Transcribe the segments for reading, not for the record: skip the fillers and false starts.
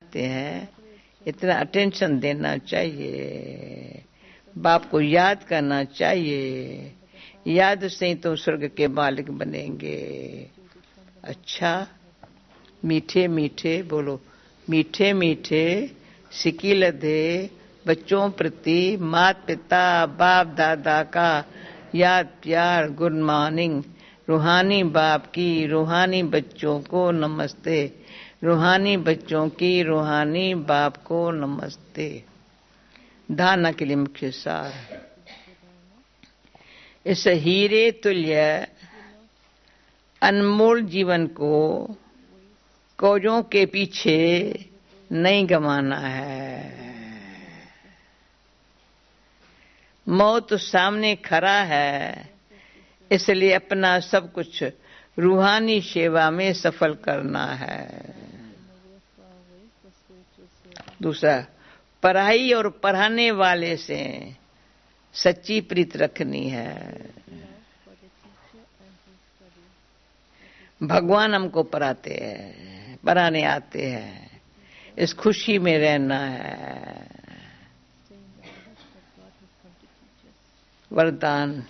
आते हैं, इतना अटेंशन देना चाहिए, बाप को याद करना चाहिए। याद से ही तो स्वर्ग के मालिक बनेंगे। अच्छा, मीठे मीठे बोलो, मीठे मीठे सिक्के लदे बच्चों प्रति माता पिता बाप दादा का याद प्यार गुड मॉर्निंग। रूहानी बाप की रूहानी बच्चों को नमस्ते, रूहानी बच्चों की रूहानी बाप को नमस्ते। धारणा के लिए मुख्य सार, इस हीरे तुल्य अनमोल जीवन को कोजों के पीछे नहीं गंवाना है। मौत सामने खड़ा है, इसलिए अपना सब कुछ रूहानी सेवा में सफल करना है। दूसरा, पढ़ाई और पढ़ाने वाले से सच्ची प्रीत रखनी है। भगवान हमको पढ़ाते हैं, पढ़ाने आते हैं, इस खुशी में रहना है। वरदान,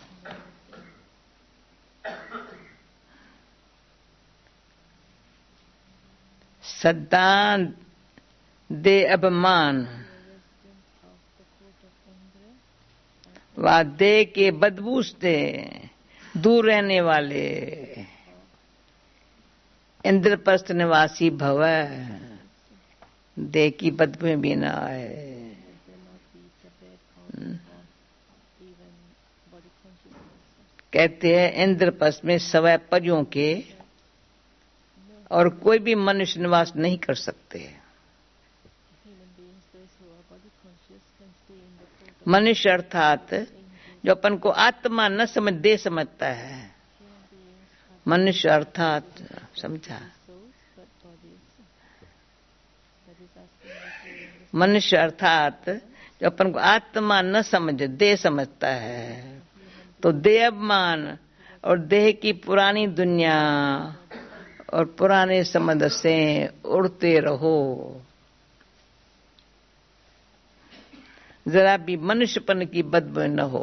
सदा दे अभिमान व देह के बदबू से दूर रहने वाले इंद्रप्रस्थ निवासी भव, देह की बदबू में भी ना आए। कहते हैं इंद्रप्रस्थ में सवै परियों के और कोई भी मनुष्य निवास नहीं कर सकते। मनुष्य अर्थात जो अपन को आत्मा न समझ दे समझता है, मनुष्य अर्थात समझा, मनुष्य अर्थात जो अपन को आत्मा न समझ दे समझता है, तो देह अभिमान और देह की पुरानी दुनिया और पुराने संबंध से उड़ते रहो। जरा भी मनुष्यपन की बदबू न हो,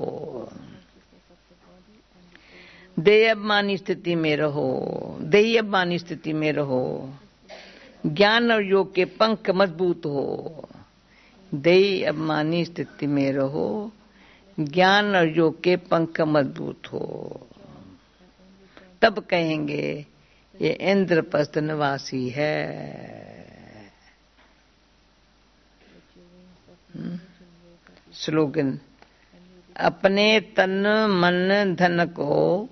देह अभिमानी स्थिति में रहो, देही अभिमानी स्थिति में रहो। ज्ञान और योग के पंख मजबूत हो, देही अभिमानी स्थिति में रहो, ज्ञान और योग के पंख मजबूत हो। तब कहेंगे ये इंद्रप्रस्थ निवासी है। स्लोगन, अपने तन मन धन को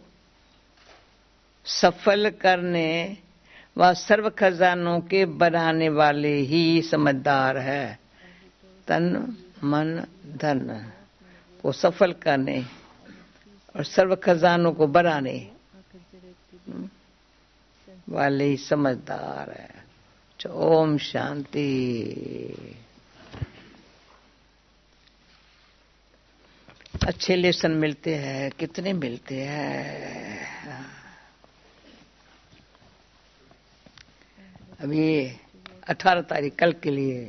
सफल करने व सर्व खजानों के बढ़ाने वाले ही समझदार है। तन मन धन को सफल करने और सर्व खजानों को बढ़ाने वाले ही समझदार है। ओम शांति। अच्छे लेसन मिलते हैं, कितने मिलते हैं। अभी 18 तारीख कल के लिए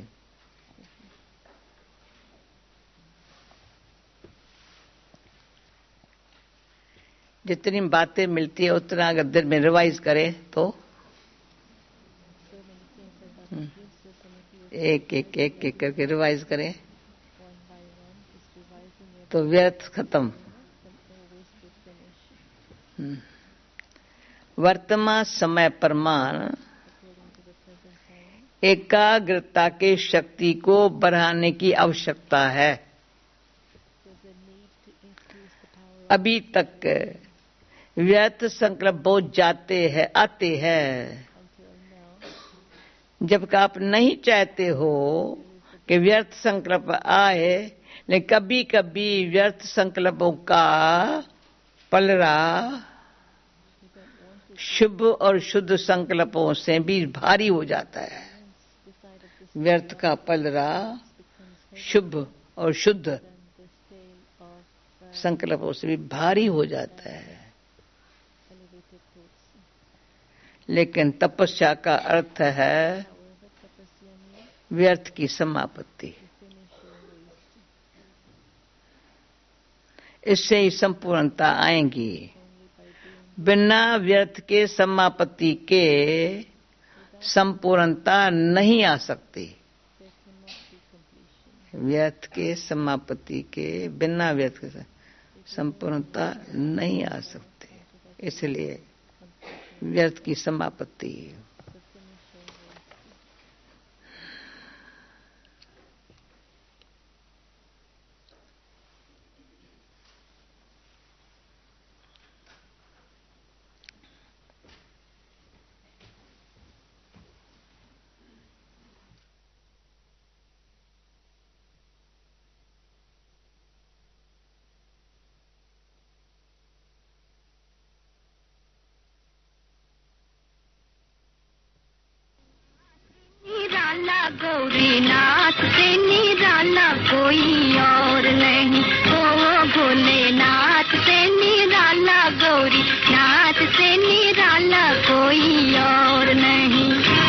जितनी बातें मिलती है उतना अगर दिन में रिवाइज करें तो एक एक एक एक करके रिवाइज करें तो व्यर्थ खत्म। वर्तमान समय प्रमाण एकाग्रता के शक्ति को बढ़ाने की आवश्यकता है। अभी तक व्यर्थ संकल्प बहुत जाते हैं, आते हैं। जबकि आप नहीं चाहते हो कि व्यर्थ संकल्प आए, लेकिन कभी कभी व्यर्थ संकल्पों का पलड़ा शुभ और शुद्ध संकल्पों से भी भारी हो जाता है। व्यर्थ का पलड़ा शुभ और शुद्ध संकल्पों से भी भारी हो जाता है। लेकिन तपस्या का अर्थ है व्यर्थ की समापत्ति। इससे ही संपूर्णता आएंगी। बिना व्यर्थ के समापत्ति के संपूर्णता नहीं आ सकती। व्यर्थ के समापत्ति के बिना व्यर्थ के संपूर्णता नहीं आ सकती। इसलिए व्यर्थ की समापत्ति। गौरी नाथ से निराला कोई और नहीं, ओ भोलेनाथ से निराला गौरी नाथ से निराला कोई और नहीं।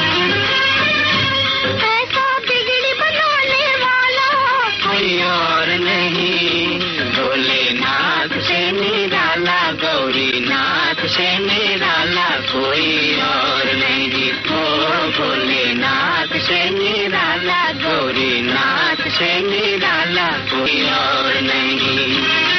ऐसा बिगड़ी बनाने वाला कोई और नहीं, भोलेनाथ से निराला गौरी नाथ से निराला कोई और नहीं, ओ भोलेनाथ से निराला गौरी नाथ से निराला कोई और नहीं।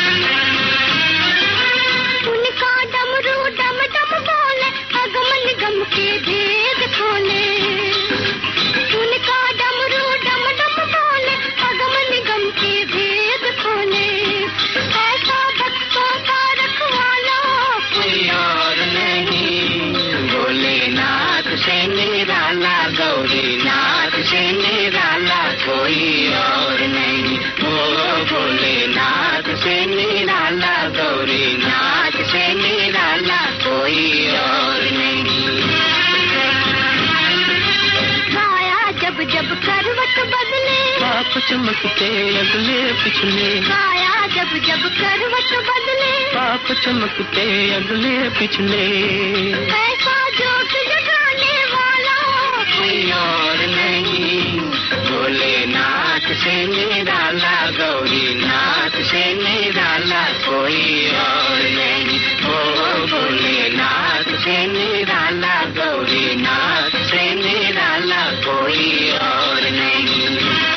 उनका डमरू डम डम बोले, अगम निगम के भेद खोले। उनका डमरू डम डम बोले, अगम निगम के भेद खोले। ऐसा भक्तों का रखवाला कोई और नहीं, भोलेनाथ से निराला गौरी नाथ से निराला कोई और नहीं, ओ भोलेनाथ से निराला गौरी नाथ से निराला कोई और नहीं। गाया जब जब करवट बदले, पाप चमकते अगले पिछले। गाया जब जब करवट बदले, पाप चमकते अगले पिछले। ऐसा जोश जगाने वाला कोई और नहीं, भोलेनाथ से निराला गौरी नाथ से निराला कोई और नहीं, ओ भोलेनाथ से निराला गौरी नाथ से निराला कोई और नहीं।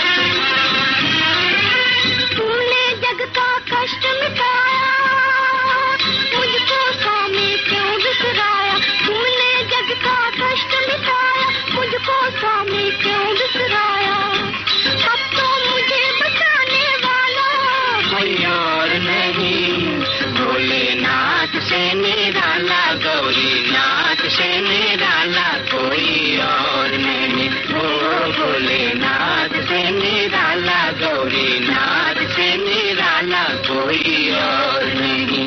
तूने जग का कष्ट मिटाया, मुझको स्वामी क्यों बिसराया। तूने जग का कष्ट मिटाया, मुझको स्वामी क्यों बिसराया। अब तो मुझे बचाने वाला कोई और नहीं, भोलेनाथ से निराला गौरी नाथ से निराला कोई और नहीं, ओ भोलेनाथ से निराला गौरी नाथ से निराला कोई और नहीं।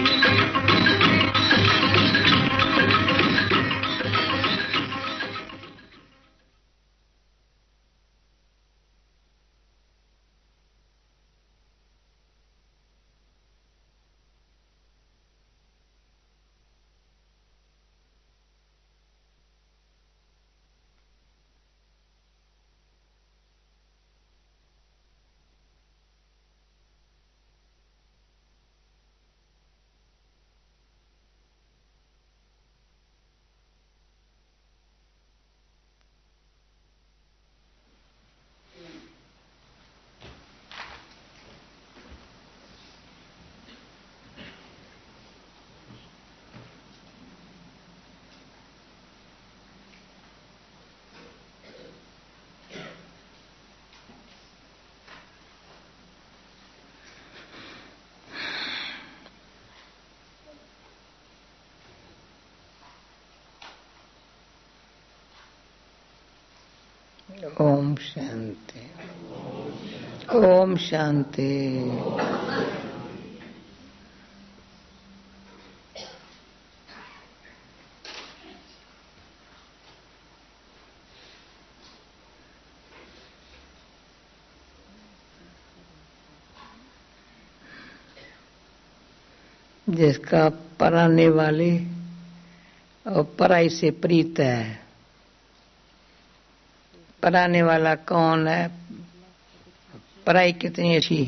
ओम शांति। ओम शांति। जिसका पराने वाले और पराई से प्रीत है, पराने वाला कौन है? पराई कितनी अच्छी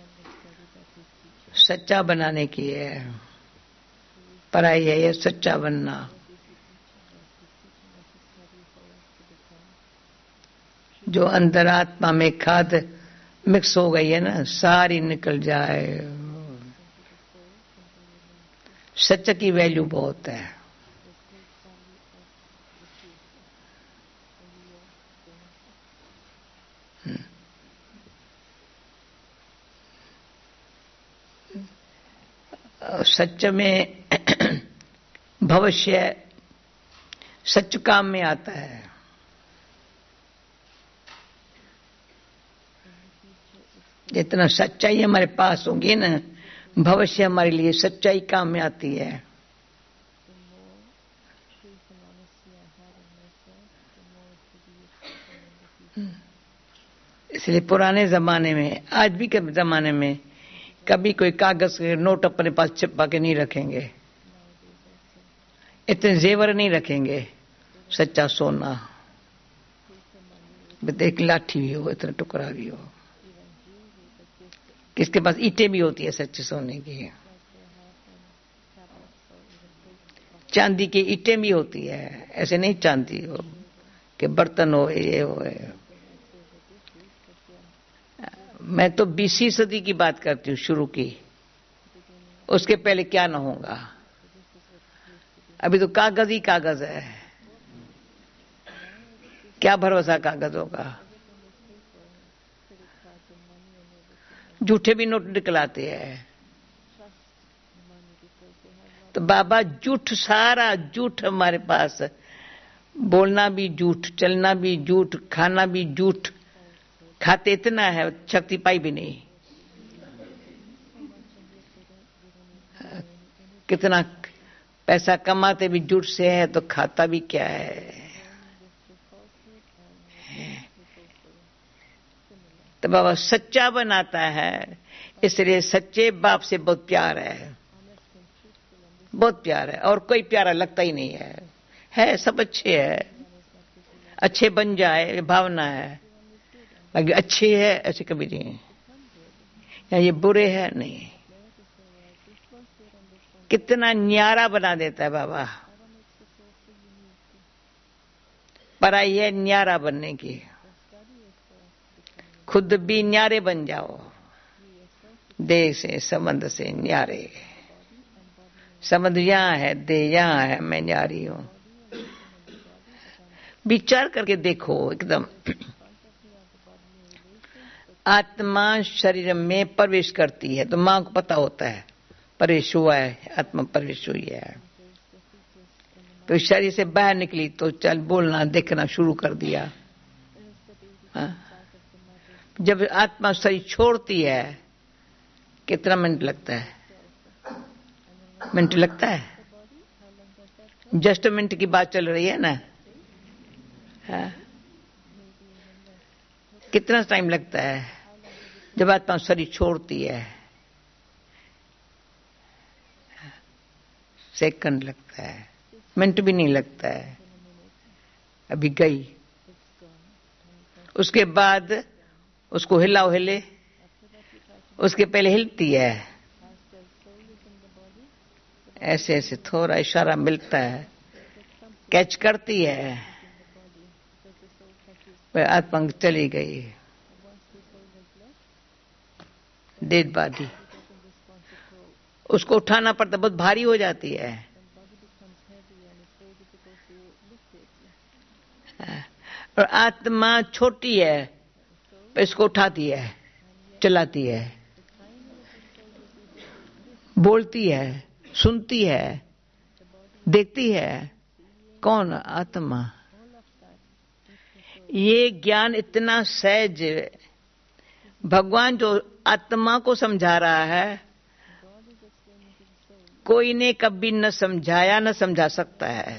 सच्चा बनाने की है। पराई है ये सच्चा बनना। जो अंदर आत्मा में खाद मिक्स हो गई है ना, सारी निकल जाए। सच की वैल्यू बहुत है। सच में भविष्य सच काम में आता है। जितना सच्चाई हमारे पास होगी ना, भविष्य हमारे लिए सच्चाई काम में आती है। इसलिए पुराने जमाने में, आज भी के जमाने में कभी कोई कागज के नोट अपने पास छिपा के नहीं रखेंगे, इतने जेवर नहीं रखेंगे। सच्चा सोना, एक लाठी भी हो, इतना टुकड़ा भी हो। किसके पास ईंटें भी होती है सच्चे सोने की, चांदी की ईंटें भी होती है। ऐसे नहीं चांदी हो कि बर्तन हो, ये हो। मैं तो 20वीं सदी की बात करती हूँ, शुरू की। उसके पहले क्या न होगा। अभी तो कागज ही कागज है, क्या भरोसा कागज होगा। झूठे भी नोट निकलाते हैं। तो बाबा झूठ, सारा झूठ हमारे पास। बोलना भी झूठ, चलना भी झूठ, खाना भी झूठ। खाते इतना है, शक्ति पाई भी नहीं। कितना पैसा कमाते भी झूठ से है, तो खाता भी क्या है। तो बाबा सच्चा बनाता है, इसलिए सच्चे बाप से बहुत प्यार है, बहुत प्यार है। और कोई प्यारा लगता ही नहीं है सब अच्छे है। अच्छे बन जाए भावना है, बाकी अच्छे है ऐसे कभी नहीं। या ये बुरे है नहीं। कितना न्यारा बना देता है बाबा। पराई है न्यारा बनने की। खुद भी न्यारे बन जाओ। देह से संबंध से न्यारे। संबंध यहां है, देह यहां है, मैं न्यारी हूं। विचार करके देखो एकदम। आत्मा शरीर में प्रवेश करती है तो मां को पता होता है प्रवेश हुआ है, आत्मा प्रवेश हुई है। तो शरीर से बाहर निकली तो चल बोलना देखना शुरू कर दिया। जब आत्मा शरीर छोड़ती है कितना मिनट लगता है? मिनट लगता है। जस्ट मिनट की बात चल रही है ना। कितना टाइम लगता है जब आत्मा शरीर छोड़ती है? सेकंड लगता है, मिनट भी नहीं लगता है। अभी गई, उसके बाद उसको हिलाओ हिले, उसके पहले हिलती है। ऐसे ऐसे थोड़ा इशारा मिलता है, कैच करती है, वह आत्मा चली गई। डेड बॉडी उसको उठाना पड़ता, बहुत भारी हो जाती है। और आत्मा छोटी है, इसको उठाती है, चलाती है, बोलती है, सुनती है, देखती है। कौन? आत्मा। ये ज्ञान इतना सहज भगवान जो आत्मा को समझा रहा है, कोई ने कभी न समझाया न समझा सकता है।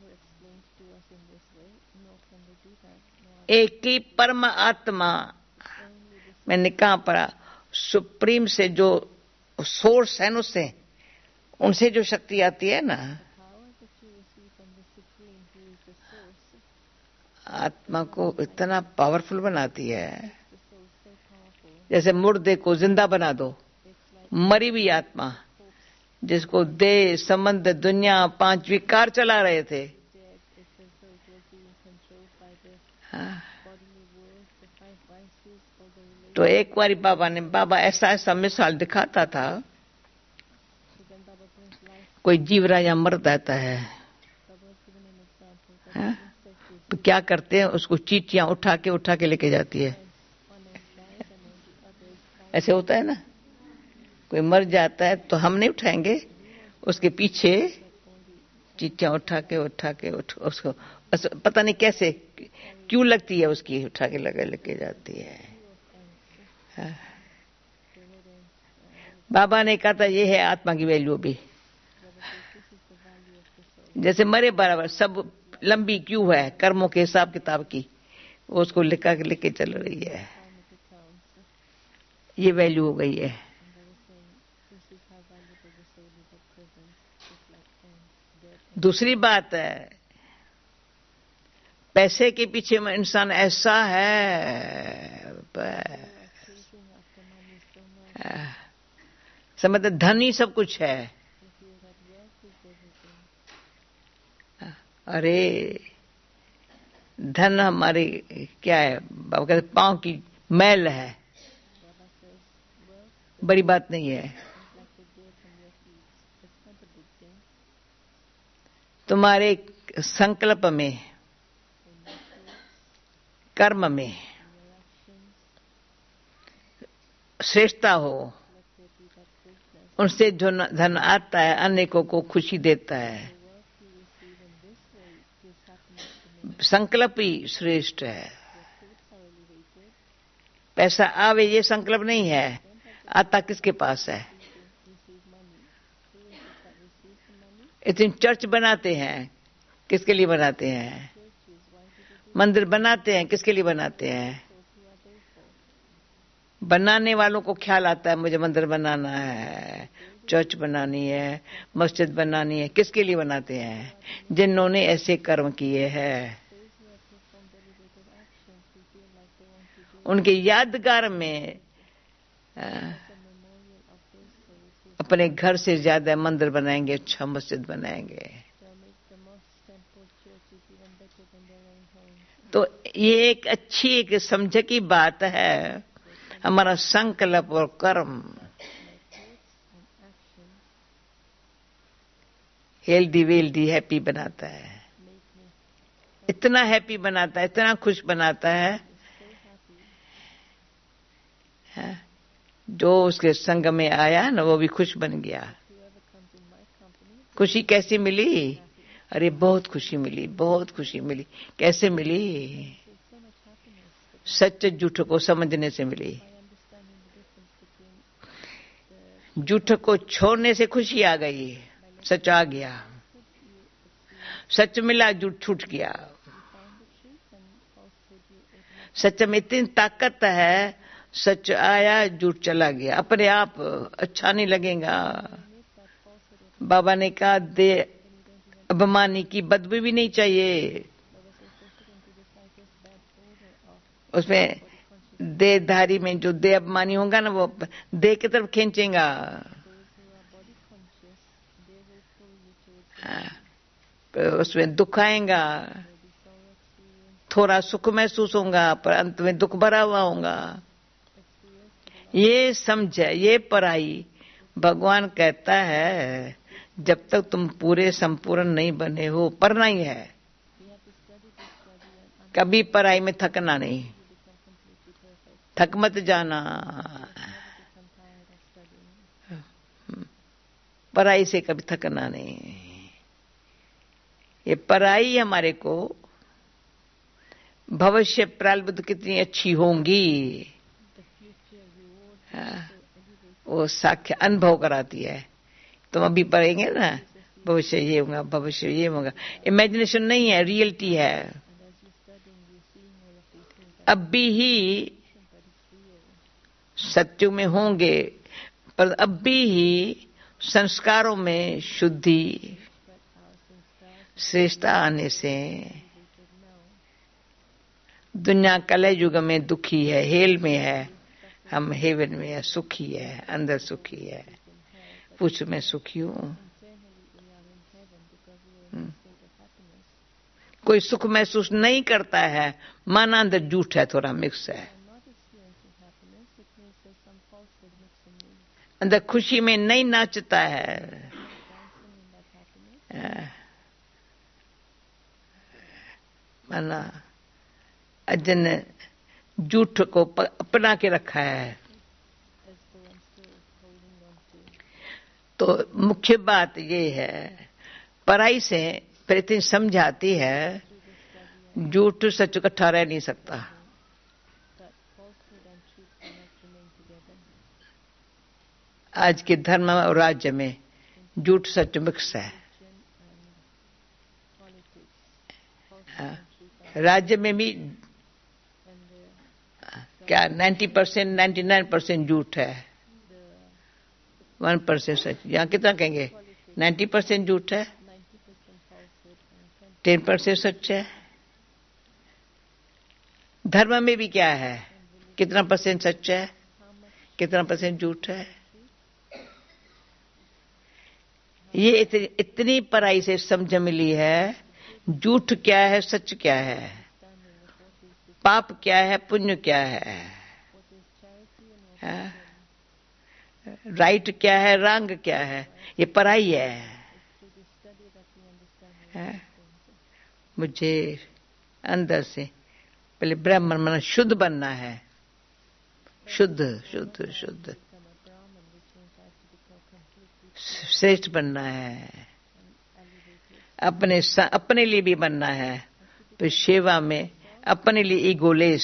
एक ही परम आत्मा, मैंने कहा पढ़ा, सुप्रीम से जो सोर्स है उससे, उनसे जो शक्ति आती है ना, आत्मा को इतना पावरफुल बनाती है, जैसे मुर्दे को जिंदा बना दो, मरी हुई आत्मा जिसको देह संबंध दुनिया 5 विकार चला रहे थे। हाँ। तो एक बारी बाबा ऐसा ऐसा मिसाल दिखाता था, कोई जीव राजा मर जाता है, हाँ? तो क्या करते हैं, उसको चीटियां उठा के लेके जाती है। ऐसे होता है ना, कोई मर जाता है तो हम नहीं उठाएंगे, उसके पीछे चीटियां उठा के उसको पता नहीं कैसे क्यों लगती है, उसकी उठा के लेके जाती है। हाँ। बाबा ने कहा था ये है आत्मा की वैल्यू भी, जैसे मरे बराबर सब लंबी क्यों है कर्मों के हिसाब किताब की, वो उसको लिखा के लेके चल रही है। ये वैल्यू हो गई है। दूसरी बात है, पैसे के पीछे में इंसान ऐसा है, समझ, धन ही सब कुछ है। अरे धन हमारी क्या है, बाबा कहते पांव की मैल है, बड़ी बात नहीं है। तुम्हारे संकल्प में, कर्म में श्रेष्ठता हो, उनसे जो धन आता है अनेकों को खुशी देता है। संकल्प ही श्रेष्ठ है। पैसा आवे ये संकल्प नहीं है, आता किसके पास है। इतनी चर्च बनाते हैं, किसके लिए बनाते हैं। मंदिर बनाते हैं, किसके लिए बनाते हैं। बनाने वालों को ख्याल आता है मुझे मंदिर बनाना है, चर्च बनानी है, मस्जिद बनानी है, किसके लिए बनाते हैं, जिन्होंने ऐसे कर्म किए हैं। उनके यादगार में अपने घर से ज्यादा मंदिर बनाएंगे, अच्छा मस्जिद बनाएंगे। तो ये एक अच्छी एक समझ की बात है, हमारा संकल्प और कर्म हेल्दी वेल्दी हैप्पी बनाता है, इतना हैप्पी बनाता है, इतना खुश बनाता है, जो उसके संग में आया ना वो भी खुश बन गया। खुशी कैसी मिली, अरे बहुत खुशी मिली, बहुत खुशी मिली। कैसे मिली, सच झूठ को समझने से मिली। झूठ को छोड़ने से खुशी आ गई, सच आ गया, सच मिला, झूठ छूट गया। सच में इतनी ताकत है, सच आया झूठ चला गया, अपने आप अच्छा नहीं लगेगा। बाबा ने कहा दे अभिमानी की बदबू भी नहीं चाहिए, उसमें देहधारी में जो देह अभिमानी होगा ना वो देह की तरफ खींचेगा। उसमें दुख आएगा, थोड़ा सुख महसूस होगा, पर अंत में दुख भरा हुआ होगा। ये समझ, ये पराई। भगवान कहता है जब तक तुम पूरे संपूर्ण नहीं बने हो, पढ़ना ही है, कभी पराई में थकना नहीं, थक मत जाना। पराई से कभी थकना नहीं। ये पराई हमारे को भविष्य प्रारब्ध कितनी अच्छी होंगी, वो साक्ष्य अनुभव कराती है। तुम अभी पढ़ेंगे ना, भविष्य ये होगा, भविष्य ये होगा, इमेजिनेशन नहीं है, रियलिटी है। अभी ही सत्य में होंगे, पर अभी ही संस्कारों में शुद्धि श्रेष्ठता आने से दुनिया कलह युग में दुखी है, हेल में है, हम हेवन में है, सुखी है, अंदर सुखी है। पूछ मैं सुखी हूँ? कोई सुख महसूस नहीं करता है, मन अंदर झूठ है, थोड़ा मिक्स है। अंदर खुशी में नहीं नाचता है। माना अजन झूठ को अपना के रखा है। तो मुख्य बात ये है, पराई से फिर इतनी समझाती है, झूठ सच इकट्ठा रह नहीं सकता। आज के धर्म और राज्य में झूठ सच मिक्स है। राज्य में भी क्या 90% 99% झूठ है, 1% सच। यहाँ कितना कहेंगे? 90% झूठ है, 10% सच है। धर्म में भी क्या है? कितना % सच है, कितना % झूठ है? ये इतनी पराई से समझ मिली है, झूठ क्या है, सच क्या है, पाप क्या है, पुण्य क्या है, राइट क्या है, रंग क्या है। ये पराई है। मुझे अंदर से पहले ब्राह्मण मन शुद्ध बनना है, शुद्ध शुद्ध शुद्ध श्रेष्ठ बनना है। अपने लिए भी बनना है, तो सेवा में अपने लिए ईगोलेस,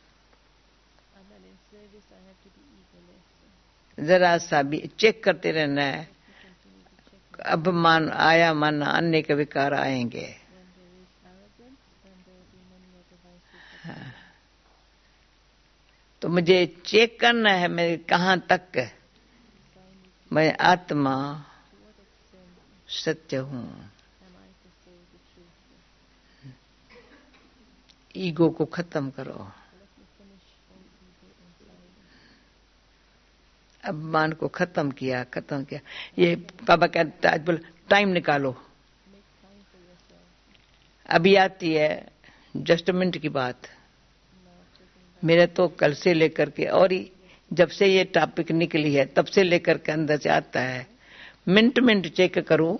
जरा सा भी चेक करते रहना है। अब मान आया माना अन्य के विकार आएंगे। हाँ। तो मुझे चेक करना है मैं कहां तक मैं आत्मा सत्य हूं। ईगो को खत्म करो, अभिमान को खत्म किया। ये बाबा कहता आज बोल टाइम निकालो। अभी आती है जस्टमेंट की बात। मेरे तो कल से लेकर के और ही जब से ये टॉपिक निकली है तब से लेकर के अंदर से आता है, मिनट चेक करूं।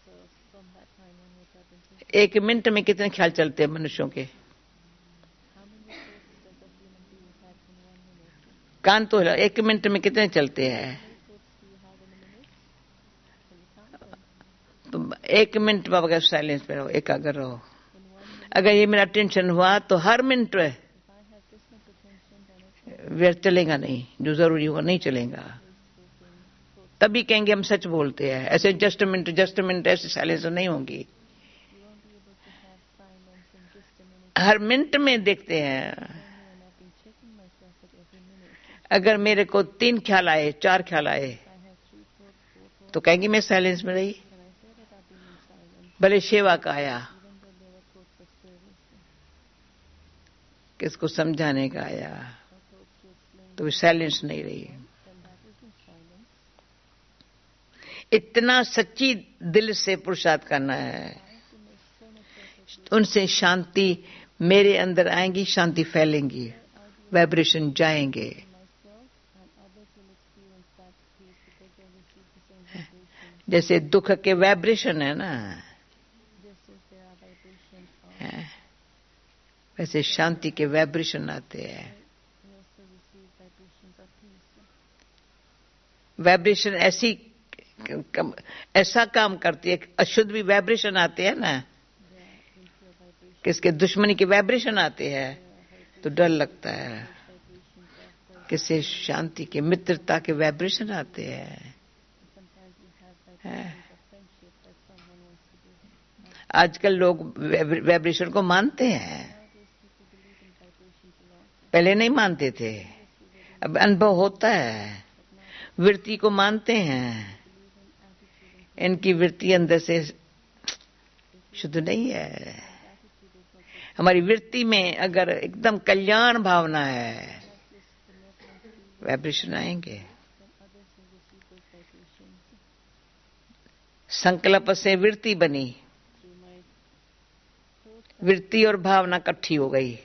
1 मिनट में कितने ख्याल चलते हैं मनुष्यों के? कान तो 1 मिनट में कितने चलते हैं? तो 1 मिनट बाबा का साइलेंस पे रहो, एकाग्र रहो। अगर ये मेरा टेंशन हुआ तो हर मिनट व्यर्थ चलेगा नहीं, जो जरूरी होगा नहीं चलेगा। तभी कहेंगे हम सच बोलते हैं। ऐसे जस्ट मिनट ऐसे साइलेंस नहीं होंगी। हर मिनट में देखते हैं। अगर मेरे को 3 ख्याल आए, 4 ख्याल आए तो कहेंगे मैं साइलेंस में रही। भले सेवा का आया, किसको समझाने का आया, तो साइलेंस नहीं रही। इतना सच्ची दिल से पुरुषार्थ करना है, उनसे शांति मेरे अंदर आएंगी, शांति फैलेंगी, वाइब्रेशन जाएंगे। जैसे दुख के वाइब्रेशन है ना, वैसे शांति के वाइब्रेशन आते हैं। वाइब्रेशन ऐसा काम करती है, अशुद्ध भी वाइब्रेशन आते हैं ना, किसके दुश्मनी के वाइब्रेशन आते हैं तो डर लगता है। किसी शांति के, मित्रता के वाइब्रेशन आते हैं। आजकल लोग वाइब्रेशन को मानते हैं, पहले नहीं मानते थे, अब अनुभव होता है। वृत्ति को मानते हैं, इनकी वृत्ति अंदर से शुद्ध नहीं है। हमारी वृत्ति में अगर एकदम कल्याण भावना है, वाइब्रेशन आएंगे। संकल्प से वृत्ति बनी, वृत्ति और भावना इकट्ठी हो गई।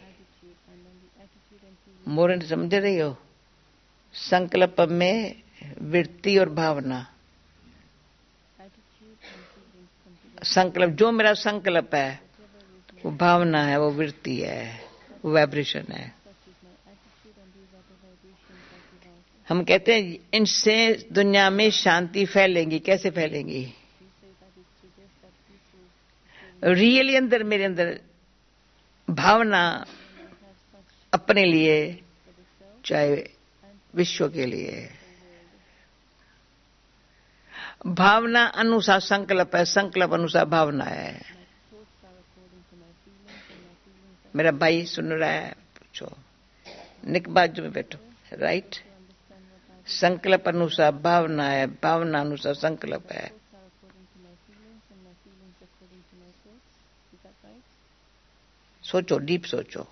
मोरन समझ रही हो? संकल्प में वृत्ति और भावना, संकल्प जो मेरा संकल्प है वो भावना है, वो वृत्ति है, वो वाइब्रेशन है। हम कहते हैं इनसे दुनिया में शांति फैलेंगी। कैसे फैलेंगी? रियली अंदर, मेरे अंदर भावना अपने लिए, चाहे विश्व के लिए। भावना अनुसार संकल्प है, संकल्प अनुसार भावना है। मेरा भाई सुन रहा है? पूछो, निक बाजू में बैठो। राइट? संकल्प अनुसार भावना है, भावना अनुसार संकल्प है। सोचो, डीप सोचो।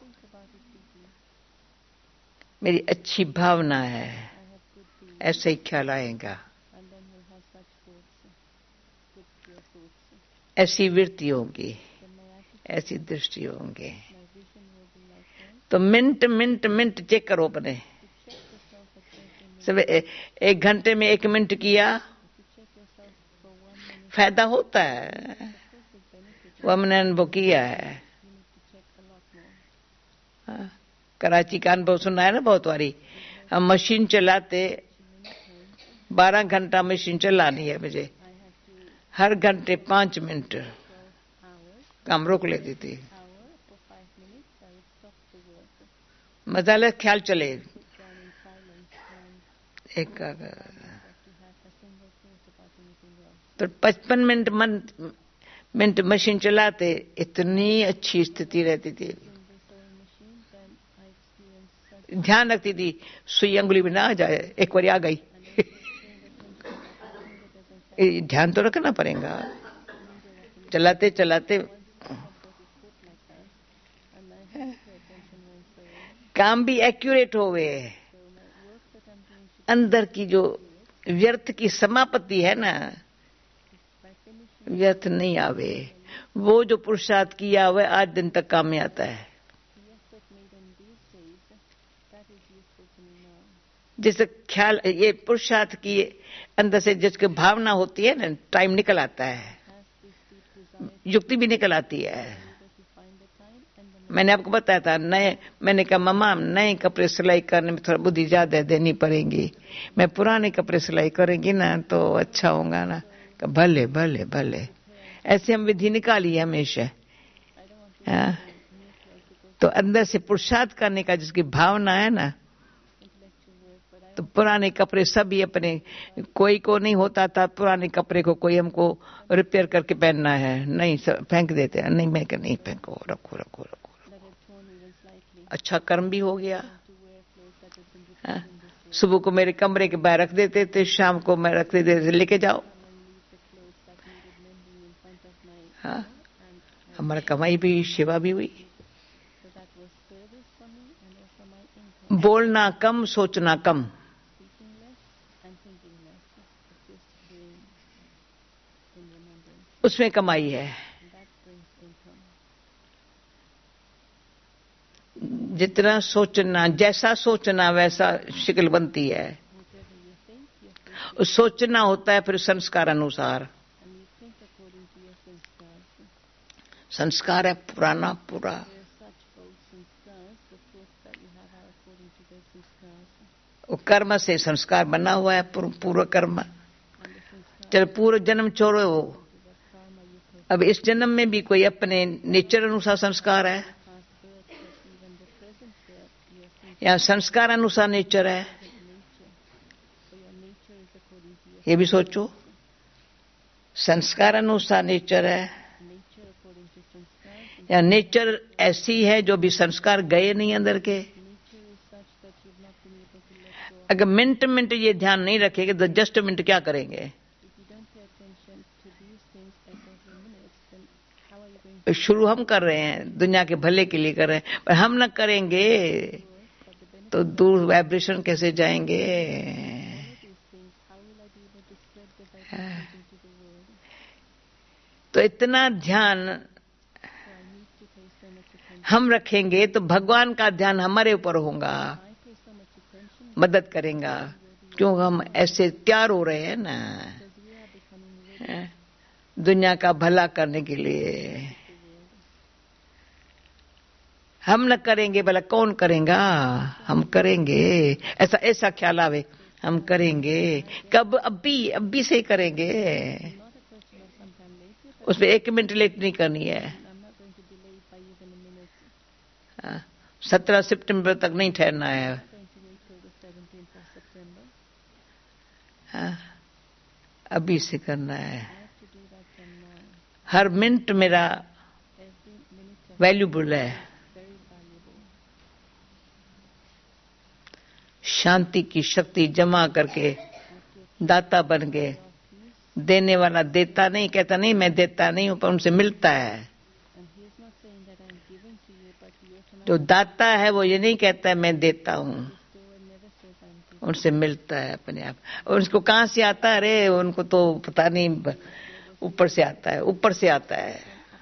मेरी अच्छी भावना है, ऐसे ही ख्याल आएगा, ऐसी वृत्ति होगी, ऐसी दृष्टि होंगे। तो मिनट मिनट मिनट चेक करो अपने। सब 1 घंटे में 1 मिनट किया, फायदा होता है, वो हमने अनुभव किया है। कराची का अनुभव सुना है ना बहुत बारी। हम मशीन चलाते, 12 घंटा मशीन चलानी है मुझे, हर घंटे 5 मिनट काम रोक लेती थी। मजा ख्याल चले। एक तो 55 मिनट मशीन चलाते, इतनी अच्छी स्थिति रहती थी। ध्यान रखती थी सुई अंगुली में ना आ जाए, एक बार आ गई। ध्यान तो रखना पड़ेगा चलाते चलाते। काम भी एक्यूरेट होवे, अंदर की जो व्यर्थ की समापत्ति है ना, व्यर्थ नहीं आवे। वो जो पुरुषार्थ किया हुआ आज दिन तक काम में आता है। जैसे ख्याल, ये पुरुषार्थ की अंदर से जिसकी भावना होती है ना, टाइम निकल आता है, युक्ति भी निकल आती है। मैंने आपको बताया था, मैंने कहा मम्मा नए कपड़े सिलाई करने में थोड़ा बुद्धि ज्यादा देनी पड़ेगी, मैं पुराने कपड़े सिलाई करेंगी ना तो अच्छा होगा ना। भले भले भले, ऐसे हम विधि निकाली है हमेशा। तो अंदर से पुरुषार्थ करने का जिसकी भावना है ना, तो पुराने कपड़े सभी अपने, कोई को नहीं होता था पुराने कपड़े को कोई हमको रिपेयर करके पहनना है, नहीं फेंक देते हैं। नहीं, मैं नहीं फेंको, रखो रखो रखो। अच्छा कर्म भी हो गया। सुबह को मेरे कमरे के बाहर रख देते थे, शाम को मैं रख देते थे, लेके जाओ। हाँ, हमारा कमाई भी, सेवा भी हुई। बोलना कम, सोचना कम। उसमें कमाई है। जितना सोचना, जैसा सोचना वैसा शक्ल बनती है। सोचना होता है फिर संस्कार अनुसार। संस्कार है पुराना पूरा। वो कर्म से संस्कार बना हुआ है, पूर्व कर्म। चल पूर्व जन्म छोड़ो, अब इस जन्म में भी कोई अपने नेचर अनुसार संस्कार है या संस्कार अनुसार नेचर है, ये भी सोचो। संस्कार अनुसार नेचर है या नेचर ऐसी है जो भी संस्कार गए नहीं अंदर के। अगर मिनट मिनट ये ध्यान नहीं रखेंगे तो जस्ट मिनट क्या करेंगे? शुरू हम कर रहे हैं, दुनिया के भले के लिए कर रहे हैं, पर हम न करेंगे तो दूर वाइब्रेशन कैसे जाएंगे? तो इतना ध्यान हम रखेंगे तो भगवान का ध्यान हमारे ऊपर होगा, मदद करेगा। क्यों हम ऐसे तैयार हो रहे हैं ना दुनिया का भला करने के लिए। हम न करेंगे भला कौन करेगा? हम करेंगे। ऐसा ऐसा ख्याल आवे, हम करेंगे। कब? अभी से करेंगे। उसमें 1 मिनट लेट नहीं करनी है। 17 सितंबर तक नहीं ठहरना है। अभी से करना है। हर मिनट मेरा वैल्यूबल है। शांति की शक्ति जमा करके दाता बन गए। देने वाला देता नहीं, कहता नहीं मैं देता नहीं हूं, पर उनसे मिलता है। जो दाता है वो ये नहीं कहता है मैं देता हूं, उनसे मिलता है अपने आप। और उसको कहां से आता है? अरे उनको तो पता नहीं, ऊपर से आता है, ऊपर से आता है।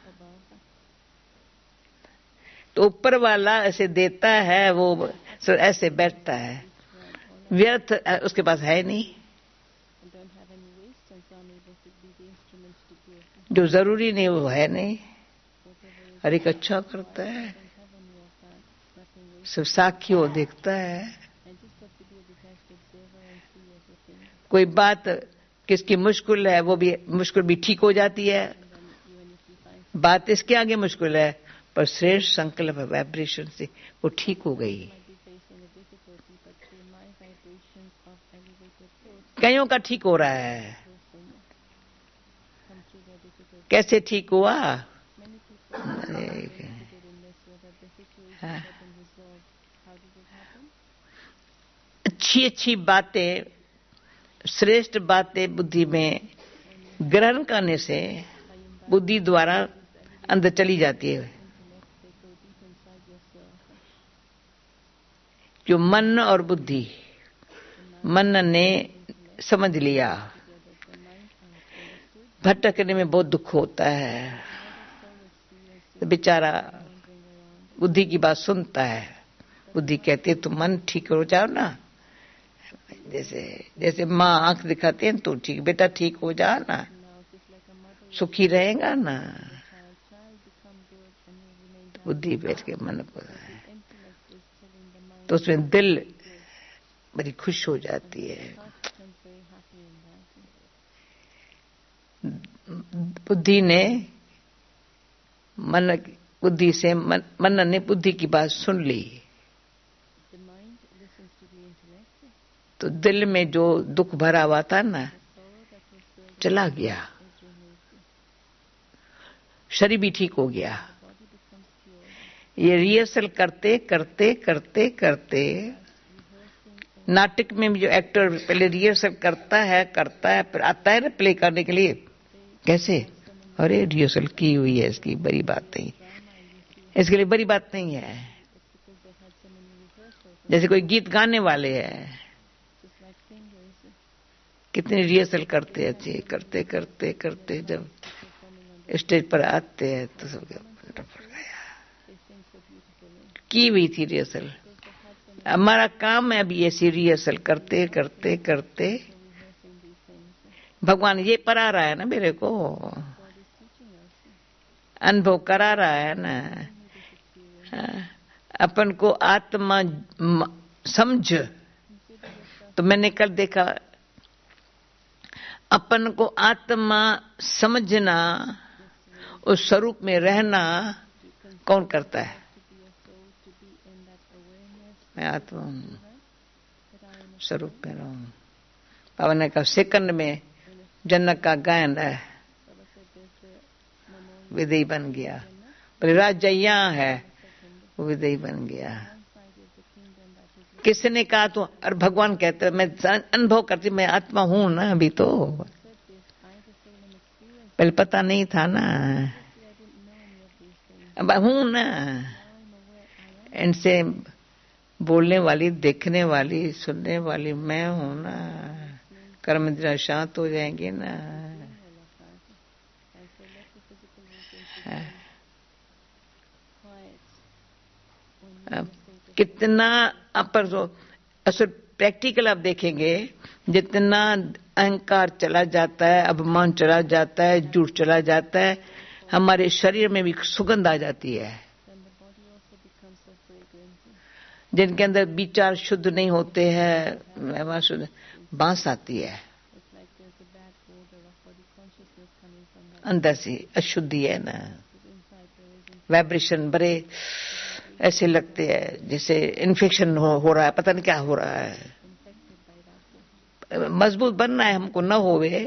तो ऊपर वाला ऐसे देता है, वो ऐसे बैठता है, व्यर्थ उसके पास है नहीं। जो जरूरी नहीं वो है नहीं। हर एक अच्छा करता है, सब साखी वो देखता है। कोई बात किसकी मुश्किल है, वो भी मुश्किल भी ठीक हो जाती है। बात इसके आगे मुश्किल है, पर श्रेष्ठ संकल्प वाइब्रेशन से वो ठीक हो गई। कईयों का ठीक हो रहा है। कैसे ठीक हुआ? अच्छी अच्छी बातें, श्रेष्ठ बातें बुद्धि में ग्रहण करने से बुद्धि द्वारा अंदर चली जाती है। जो मन और बुद्धि, मन ने समझ लिया, भटकने में बहुत दुख होता है, तो बेचारा बुद्धि की बात सुनता है। बुद्धि कहती है तुम मन ठीक हो जाओ ना, जैसे जैसे माँ आंख दिखाती है तो ठीक बेटा ठीक हो जा ना, सुखी रहेगा ना। तो बुद्धि बैठ के मन को, तो उसमें दिल बड़ी खुश हो जाती है। बुद्धि ने बुद्धि से मन ने बुद्धि की बात सुन ली, तो दिल में जो दुख भरा हुआ था ना चला गया, शरीर भी ठीक हो गया। ये रिहर्सल करते करते करते करते, नाटक में भी जो एक्टर पहले रिहर्सल करता है फिर आता है ना प्ले करने के लिए, कैसे अरे रिहर्सल की हुई है, इसकी बड़ी बात नहीं, इसके लिए बड़ी बात नहीं है। जैसे कोई गीत गाने वाले हैं, कितनी रिहर्सल करते अच्छे, करते करते करते जब स्टेज पर आते हैं तो सब की हुई थी रिहर्सल। हमारा काम है अभी ऐसी रिहर्सल करते करते करते, भगवान ये पढ़ा रहा है ना मेरे को, अनुभव करा रहा है ना। अपन को आत्मा समझ, तो मैंने कल देखा, अपन को आत्मा समझना, उस स्वरूप में रहना कौन करता है? मैं आत्मा हूं, स्वरूप में रहूं। बाबा ने कहा सेकंड में जनक का गायन है, विदयी बन गया। बोले राजा यहाँ है, वो विदयी बन गया। किसने कहा? तो और भगवान कहते मैं अनुभव करती, मैं आत्मा हूं ना अभी, तो पहले पता नहीं था ना। अब हूं ना, इनसे बोलने वाली, देखने वाली, सुनने वाली मैं हूं ना। कर्म इंद्रियां शांत हो जाएंगी ना। कितना अपर असल प्रैक्टिकल आप देखेंगे, जितना अहंकार चला जाता है, अभिमान चला जाता है, झूठ चला जाता है, हमारे शरीर में भी सुगंध आ जाती है। जिनके अंदर विचार शुद्ध नहीं होते हैं, व्यवहार शुद्ध, बांस आती है अंदर से, अशुद्धि है ना, वाइब्रेशन बड़े ऐसे लगते हैं जैसे इन्फेक्शन हो रहा है, पता नहीं क्या हो रहा है। मजबूत बनना है हमको, न होवे,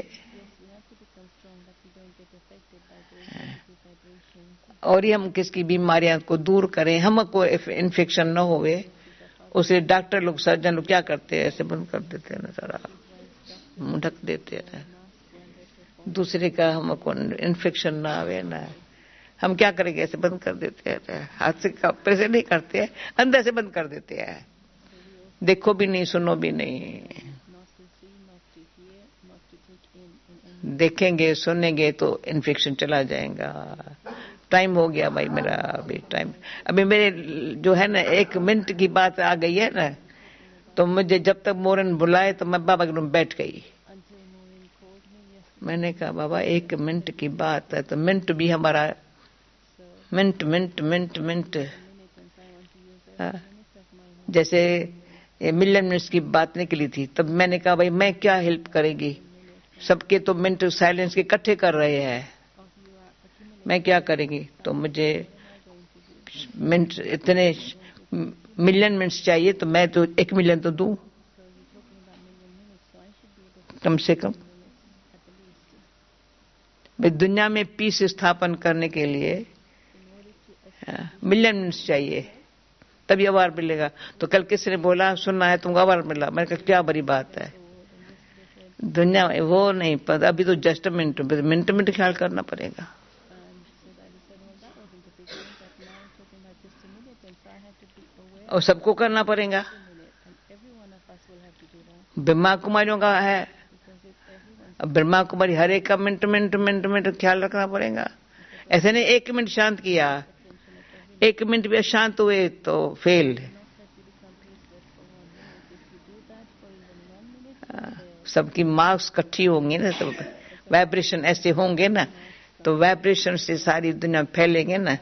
और ये हम किसकी बीमारियां को दूर करें, हमको इन्फेक्शन न होवे। उसे डॉक्टर लोग, सर्जन लोग क्या करते हैं, ऐसे बंद कर देते हैं ना, सारा मुंह ढक देते हैं, दूसरे का हमको इन्फेक्शन ना आवे ना। हम क्या करेंगे, ऐसे बंद कर देते हैं, हाथ से कपड़े से नहीं करते हैं, अंदर से बंद कर देते हैं। देखो भी नहीं, सुनो भी नहीं, देखेंगे सुनेंगे तो इन्फेक्शन चला जाएगा। टाइम हो गया भाई मेरा, अभी टाइम, अभी मेरे जो है ना 1 मिनट की बात आ गई है ना, तो मुझे जब तक मोरन बुलाए तो मैं बाबा के रूम बैठ गई। मैंने कहा बाबा 1 मिनट की बात है, तो मिनट भी हमारा मिनट मिनट मिनट मिनट, जैसे मिलियन मिनट्स की बात निकली थी, तब मैंने कहा भाई मैं क्या हेल्प करेगी, सबके तो मिनट साइलेंस के इकट्ठे कर रहे हैं, मैं क्या करेंगी। तो मुझे मिनट इतने मिलियन मिनट्स चाहिए, तो मैं तो 1 मिलियन तो दूं कम से कम। भाई दुनिया में पीस स्थापन करने के लिए मिलियन मिनट्स चाहिए, तभी अवार मिलेगा। तो कल किसी ने बोला सुनना है तुमको अवार मिला, मैंने कहा क्या बड़ी बात है, दुनिया में वो नहीं पता, अभी तो जस्ट मिनट मिनट मिनट ख्याल करना पड़ेगा। और सबको करना पड़ेगा। ब्रह्मा कुमारियों का है, ब्रह्मा कुमारी हर एक का मिनट मिनट मिनट मिनट ख्याल रखना पड़ेगा। ऐसे नहीं 1 मिनट शांत किया, 1 मिनट भी अशांत हुए तो फेल। सबकी मार्क्स इकट्ठी होंगी ना, तो वाइब्रेशन ऐसे होंगे ना, तो वाइब्रेशन से सारी दुनिया फैलेंगे ना।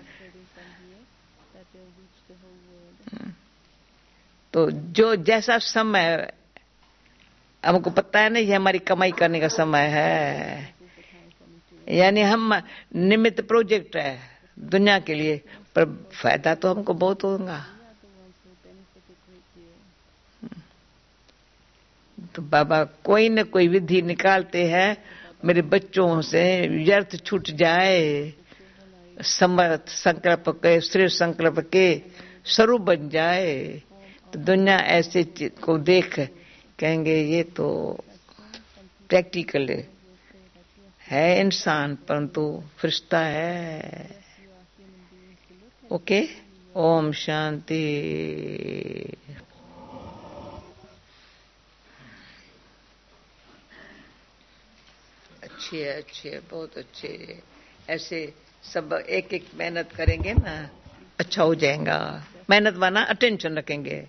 तो जो जैसा समय हमको पता है ना, ये हमारी कमाई करने का समय है, यानी हम निमित्त प्रोजेक्ट है दुनिया के लिए, पर फायदा तो हमको बहुत होगा। तो बाबा कोई न कोई विधि निकालते हैं, मेरे बच्चों से व्यर्थ छूट जाए, समर्थ संकल्प के, श्रेष्ठ संकल्प के स्वरूप बन जाए, तो दुनिया ऐसे को देख कहेंगे ये तो प्रैक्टिकल है इंसान, परंतु फरिश्ता है। ओके, ओम शांति। अच्छे बहुत अच्छे, ऐसे सब एक एक मेहनत करेंगे ना, अच्छा हो जाएगा। मेहनत माना अटेंशन रखेंगे।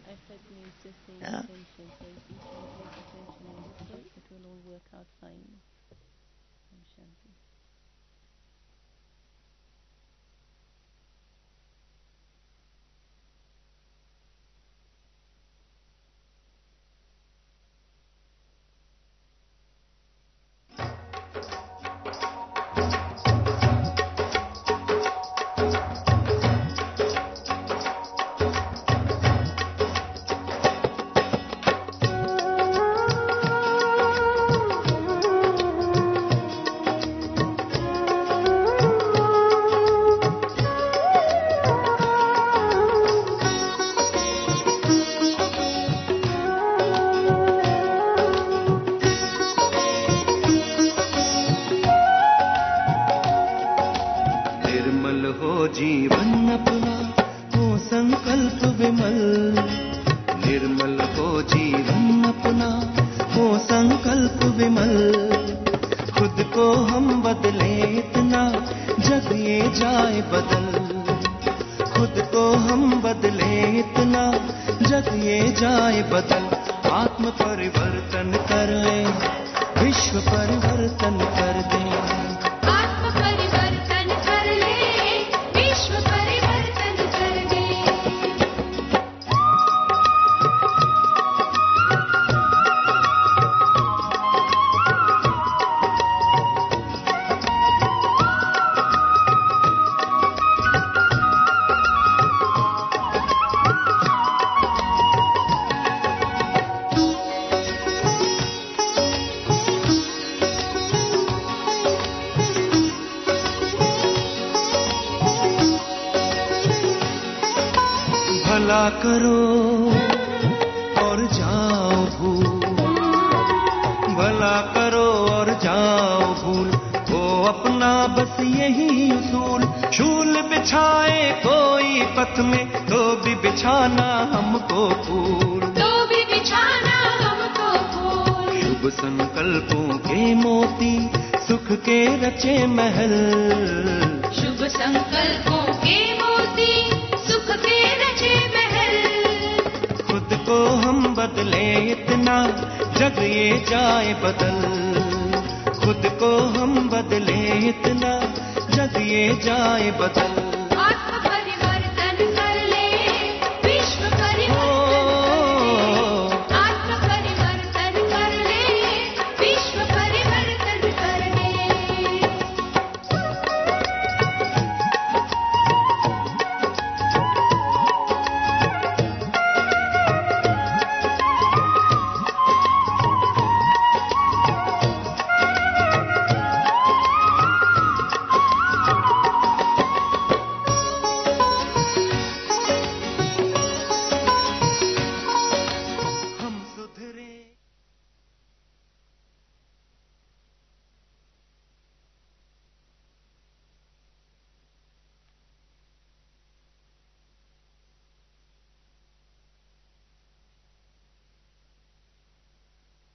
बदले इतना, जग ये जाए बदल। खुद को हम बदले इतना, जग ये जाए बदल। आत्म परिवर्तन कर ले, विश्व परिवर्तन कर दे। आत्म परिवर्तन कर ले, विश्व परिवर्तन कर दे। भला करो और जाओ भूल, भला करो और जाओ भूल, वो अपना बस यही उसूल। शूल बिछाए कोई पथ में, तो भी बिछाना हमको फूल, तो भी बिछाना हमको फूल। शुभ संकल्पों के मोती, सुख के रचे महल। शुभ संकल्पों के मोती, सुख के रचे महल। खुद को हम बदले इतना, जग ये जाए बदल। खुद को हम बदले इतना, जग ये जाए बदल।